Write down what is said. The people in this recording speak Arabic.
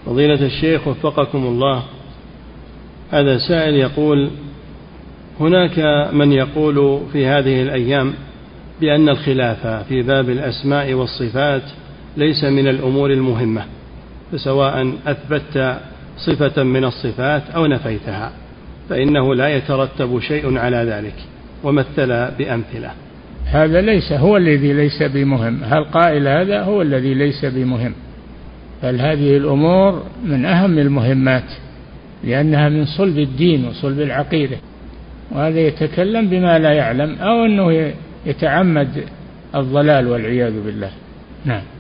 فضيلة الشيخ وفقكم الله، هذا سائل يقول: هناك من يقول في هذه الأيام بأن الخلاف في باب الأسماء والصفات ليس من الأمور المهمة، فسواء أثبتت صفة من الصفات أو نفيتها فإنه لا يترتب شيء على ذلك، ومثل بأمثلة. هذا ليس هو الذي ليس بمهم، هل قائل هذا هو الذي ليس بمهم، بل هذه الأمور من أهم المهمات، لأنها من صلب الدين وصلب العقيدة، وهذا يتكلم بما لا يعلم أو أنه يتعمد الضلال والعياذ بالله. نعم.